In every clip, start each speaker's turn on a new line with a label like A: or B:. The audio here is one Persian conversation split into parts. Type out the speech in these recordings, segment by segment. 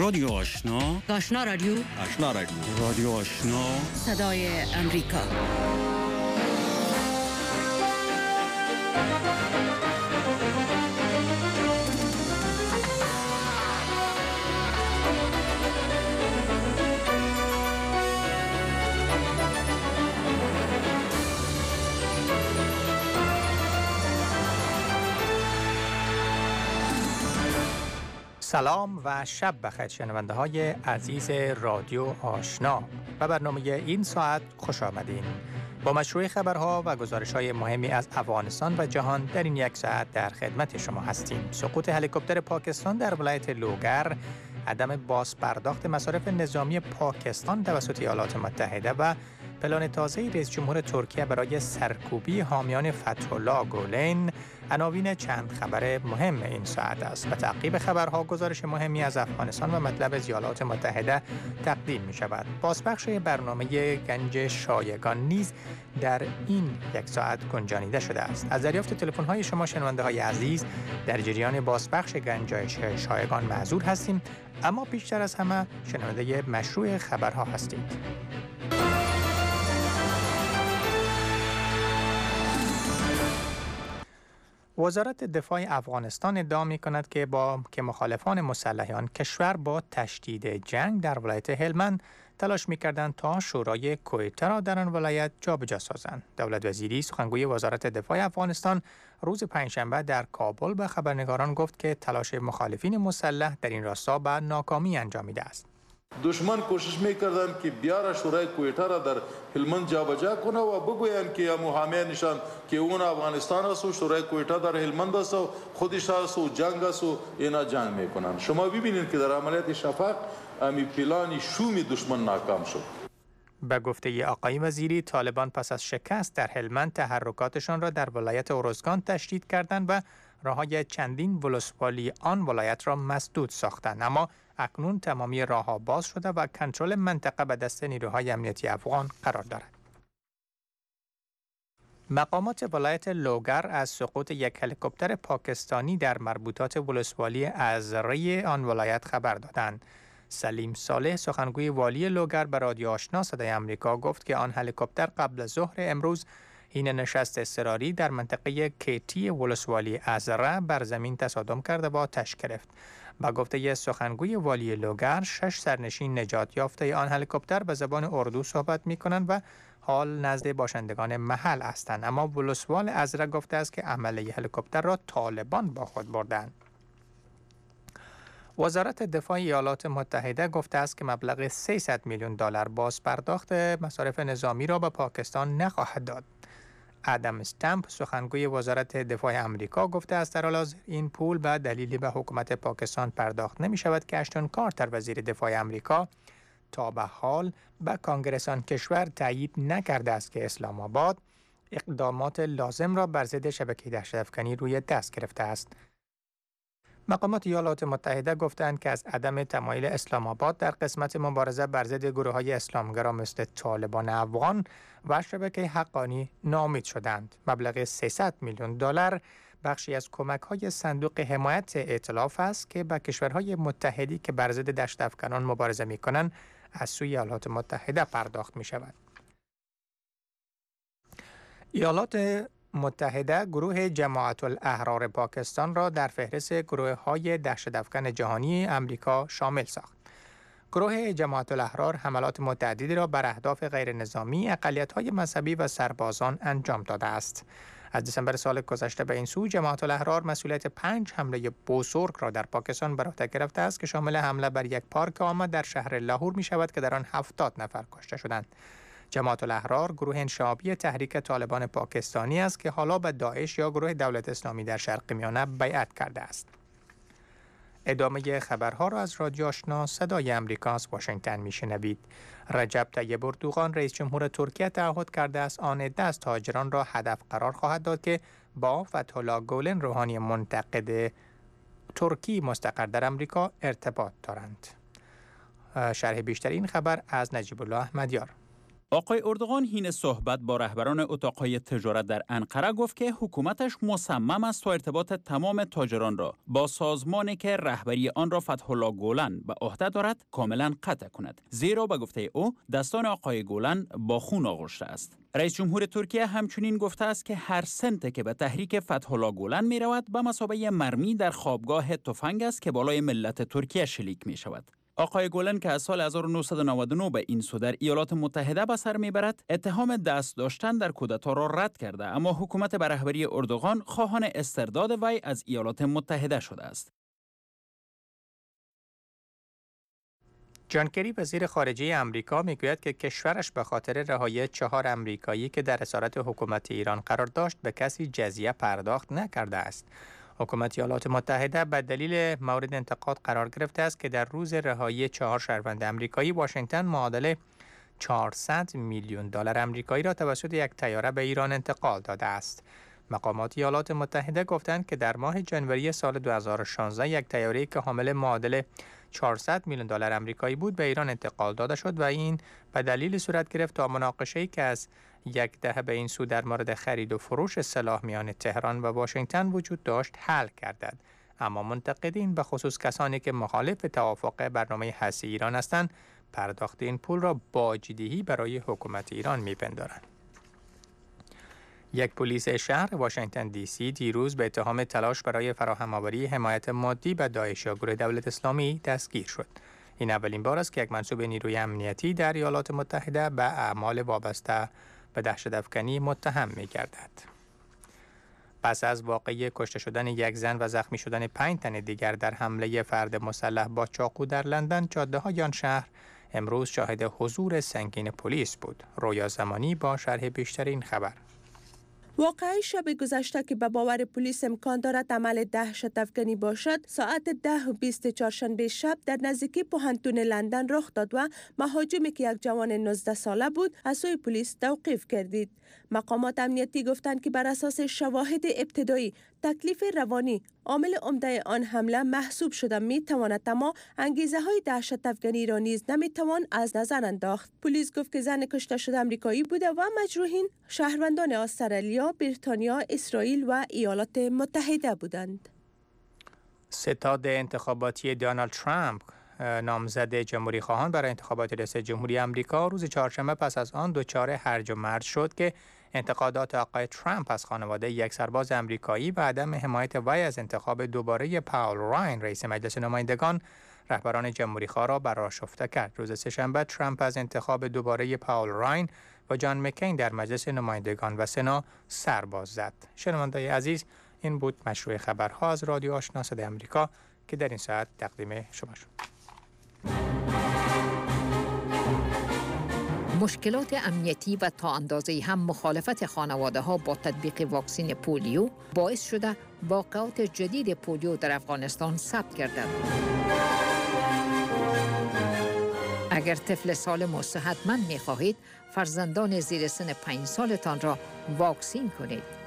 A: رادیو آشنا،
B: آشنا رادیو،
A: آشنا رادیو، رادیو آشنا،
B: صدای امریکا.
C: سلام و شب بخیر شنونده های عزیز رادیو آشنا و برنامه این ساعت خوش آمدین. با مشروع خبرها و گزارش های مهمی از افغانستان و جهان در این یک ساعت در خدمت شما هستیم. سقوط هلیکوپتر پاکستان در ولایت لوگر، عدم بازپرداخت مصارف نظامی پاکستان توسط ایالات متحده و پلان تازه رئیس جمهور ترکیه برای سرکوبی حامیان فتح الله گولن عناوین چند خبر مهم این ساعت است. و تعقیب خبرها گزارش مهمی از افغانستان و مطلب از ایالات متحده تقدیم می شود. بازپخش برنامه گنج شایگان نیز در این یک ساعت گنجانیده شده است. از دریافت تلفن های شما شنونده های عزیز در جریان بازپخش گنج شایگان معذور هستیم، اما بیشتر از همه شنونده مشروع خبرها هستید. وزارت دفاع افغانستان ادعا می‌کند که مخالفان مسلحان کشور با تشدید جنگ در ولایت هلمند تلاش می‌کردند تا شورای کویته را در آن ولایت جابجا سازند. دولت وزیری سخنگوی وزارت دفاع افغانستان روز پنجشنبه در کابل به خبرنگاران گفت که تلاش مخالفین مسلح در این راستا به ناکامی انجامیده است.
D: دشمن کوشش می‌کردند که بیار شورای کویته را در هلمند جابجا کنه و بگویند که حامیانشان که اون افغانستان است و شورای کویته در هلمند است و خودش است و جنگ است و اینا جنگ میکنند. شما ببینید که در عملیات شفاق امی پلان شوم دشمن ناکام شد.
C: به گفته آقای وزیری، طالبان پس از شکست در هلمند تحرکاتشان را در ولایت ارزگان تشدید کردند و راه‌های چندین ولسوالی آن ولایت را مسدود ساختند، اما اکنون تمامی راه‌ها باز شده و کنترل منطقه به دست نیروهای امنیتی افغان قرار دارد. مقامات ولایت لوگر از سقوط یک هلیکوپتر پاکستانی در مربوطات ولسوالی ازری آن ولایت خبر دادند. سلیم صالح سخنگوی والی لوگر به رادیو آشنا صدای امریکا گفت که آن هلیکوپتر قبل از ظهر امروز حین نشست اضطراری در منطقه کیتی ولسوالی ازره بر زمین تصادم کرده و آتش گرفت. با گفته سخنگوی والی لوگر، 6 سرنشین نجات یافته آن هلیکوپتر به زبان اردو صحبت می‌کنند و حال نزد باشندگان محل هستند، اما ولسوال ازره گفته است که عمله هلیکوپتر را طالبان با خود بردند. وزارت دفاع ایالات متحده گفته است که مبلغ 300 میلیون دلار بازپرداخت مصارف نظامی را به پاکستان نخواهد داد. ادم استمپ سخنگوی وزارت دفاع امریکا گفته است در حال حاضر این پول به دلیلی به حکومت پاکستان پرداخت نمی شود که اشتون کارتر وزیر دفاع امریکا تا به حال به کانگرس آن کشور تایید نکرده است که اسلام آباد اقدامات لازم را بر ضد شبکه دهشت‌افکنی روی دست گرفته است. مقامات ایالات متحده گفتند که از عدم تمایل اسلام آباد در قسمت مبارزه بر ضد گروه‌های اسلامگرا مثل طالبان افغان و شبکه حقانی ناامید شدند. مبلغ 300 میلیون دلار بخشی از کمک‌های صندوق حمایت ائتلاف است که به کشورهای متحدی که بر ضد دهشت‌افکنان مبارزه می‌کنند از سوی ایالات متحده پرداخت می‌شود. ایالات متحده گروه جماعت الاحرار پاکستان را در فهرست گروه‌های دهشت‌افکن جهانی امریکا شامل ساخت. گروه جماعت الاحرار حملات متعددی را بر اهداف غیر نظامی، اقلیت‌های مذهبی و سربازان انجام داده است. از دسامبر سال گذشته به این سو جماعت الاحرار مسئولیت 5 حمله بزرگ را در پاکستان بر عهده گرفته است که شامل حمله بر یک پارک عام در شهر لاهور می شود که در آن 70 نفر کشته شدند. جماعت الاحرار گروه انشعابی تحریک طالبان پاکستانی است که حالا به داعش یا گروه دولت اسلامی در شرق میانه بیعت کرده است. ادامه خبرها را از رادیو آشنا صدای امریکا از واشنگتن میشنوید. رجب طیب اردوغان رئیس جمهور ترکیه تعهد کرده است آن دست تاجران را هدف قرار خواهد داد که با فتح الله گولن روحانی منتقد ترکی مستقر در امریکا ارتباط دارند. شرح بیشتر این خبر از نجیب الله احمدیار.
E: آقای اردوغان حین صحبت با رهبران اتاقهای تجارت در انقره گفت که حکومتش مصمم است تا ارتباط تمام تاجران را با سازمانی که رهبری آن را فتح الله گولن به عهده دارد کاملا قطع کند، زیرا به گفته او دستان آقای گولن با خون آغشته است. رئیس جمهور ترکیه همچنین گفته است که هر سنتی که به تحریک فتح الله گولن می رود به مثابه مرمی در خوابگاه تفنگ است که بالای ملت ترکیه شلیک می شود. آقای گولن که از سال 1999 به این سو در ایالات متحده به سر میبرد، اتهام دست داشتن در کودتا را رد کرده، اما حکومت به رهبری اردوغان خواهان استرداد وی از ایالات متحده شده است.
C: جان کری وزیر خارجه امریکا میگوید که کشورش به خاطر رهایی 4 امریکایی که در اسارت حکومت ایران قرار داشت به کسی جزیه پرداخت نکرده است. حکومت ایالات متحده به دلیل مورد انتقاد قرار گرفته است که در روز رهایی 4 شهروند امریکایی واشنگتن معادل 400 میلیون دلار آمریکایی را توسط یک طیاره به ایران انتقال داده است. مقامات ایالات متحده گفتند که در ماه ژانویه سال 2016 یک طیاره‌ای که حامل معادل 400 میلیون دلار آمریکایی بود به ایران انتقال داده شد و این به دلیل صورت گرفت تا مناقشه‌ای که از یک دهه به این سو در مورد خرید و فروش سلاح میان تهران و واشنگتن وجود داشت حل گردد. اما منتقدین به خصوص کسانی که مخالف توافق برنامه هسته ایران هستند پرداخت این پول را باج‌دهی برای حکومت ایران می‌پندارند. یک پلیس شهر واشنگتن دی سی دیروز به اتهام تلاش برای فراهم‌آوری حمایت مادی به داعش یا گروه دولت اسلامی دستگیر شد. این اولین بار است که یک منصوب نیروی امنیتی در ایالات متحده به اعمال وابسته به دهشت‌افکنی متهم می‌گردد. پس از واقعه کشته شدن یک زن و زخمی شدن 5 تن دیگر در حمله فرد مسلح با چاقو در لندن، جاده‌های آن شهر امروز شاهد حضور سنگین پلیس بود. رویا زمانی با شرح بیشتر این خبر.
F: واقعه شب گذشته که به باور پلیس امکان دارد عمل دهشت‌افکنی باشد، ساعت 10:20 چهارشنبه شب در نزدیکی پوهنتون لندن رخ داد و مهاجمی که یک جوان 19 ساله بود از سوی پلیس توقیف گردید. مقامات امنیتی گفتند که بر اساس شواهد ابتدایی تکلیف روانی عامل عمده آن حمله محسوب شده میتواند، اما انگیزه های دهشت‌افکنی را نیز نمیتوان از نظر انداخت. پلیس گفت که زن کشته شده آمریکایی بوده و مجروحین شهروندان استرالیا، بریتانیا، اسرائیل و ایالات متحده بودند.
C: ستاد انتخاباتی دونالد ترامپ نامزد جمهوری خواهان برای انتخابات ریاست جمهوری آمریکا روز چهارشنبه پس از آن دچار هرج و مرج شد که انتقادات آقای ترامپ از خانواده یک سرباز آمریکایی و عدم حمایت وی از انتخاب دوباره پاول راین رئیس مجلس نمایندگان رهبران جمهوری خواه را برآشفته کرد. روز سه‌شنبه ترامپ از انتخاب دوباره پاول راین و جان مکین در مجلس نمایندگان و سنا سرباز زد. شنوندگان عزیز، این بود مشروع خبرها از رادیو آشنا صدای آمریکا که در این ساعت تقدیم شما شد.
B: مشکلات امنیتی و تا اندازه‌ای هم مخالفت خانواده‌ها با تطبیق واکسن پولیو باعث شده واقعات جدید پولیو در افغانستان ثبت گردد. اگر طفل سالم و صحتمند می‌خواهید، فرزندان زیر سن 5 سالتان را واکسین کنید.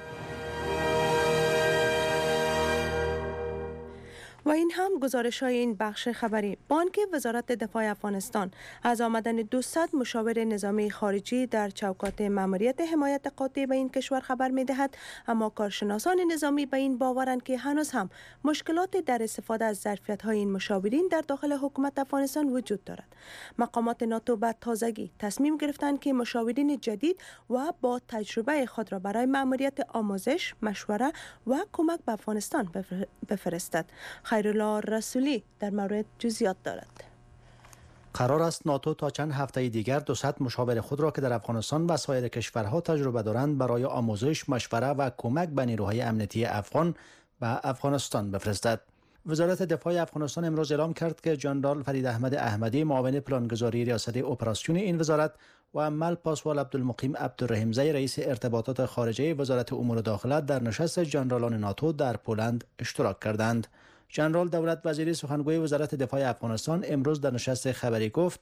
F: و این هم گزارش های این بخش خبری. بانک وزارت دفاع افغانستان از آمدن 200 مشاور نظامی خارجی در چوکات ماموریت حمایت قاطع به این کشور خبر می دهد، اما کارشناسان نظامی به این باورند که هنوز هم مشکلات در استفاده از ظرفیت های این مشاورین در داخل حکومت افغانستان وجود دارد. مقامات ناتو به تازگی تصمیم گرفتند که مشاورین جدید و با تجربه خود را برای ماموریت آموزش، مشوره و کمک به افغانستان بفرستد. خیرالله رسولی در مورد جزئیات دارد.
G: قرار است ناتو تا چند هفته دیگر 200 مشاور خود را که در افغانستان و سایر کشورها تجربه دارند برای آموزش، مشوره و کمک به نیروهای امنیتی افغان به افغانستان بفرستد. وزارت دفاع افغانستان امروز اعلام کرد که جنرال فرید احمد احمدی معاون پلانگذاری ریاست اپراسیون این وزارت و مل پاسوال عبدالمقیم عبدالرحیمزی رئیس ارتباطات خارجه وزارت امور داخله در نشست جنرالان ناتو در پولند اشتراک کردند. جنرال دولت وزیری سخنگوی وزارت دفاع افغانستان امروز در نشست خبری گفت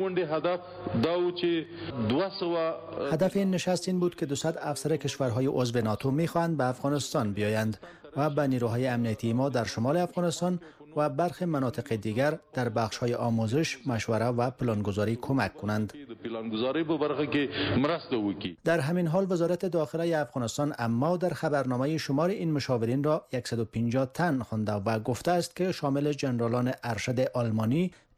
G: هدف این نشست این بود که 200 افسر کشورهای عضو ناتو می‌خواهند به افغانستان بیایند و به نیروهای امنیتی ما در شمال افغانستان و برخی مناطق دیگر در بخش‌های آموزش، مشوره و پلانگذاری کمک کنند.
D: پلانگذاری به برخه کې مرسته وکړي.
G: در همین حال وزارت داخله افغانستان اما در خبرنامه شمار این مشاورین را 150 تن خوانده و گفته است که شامل ژنرالان ارشد آلمانی،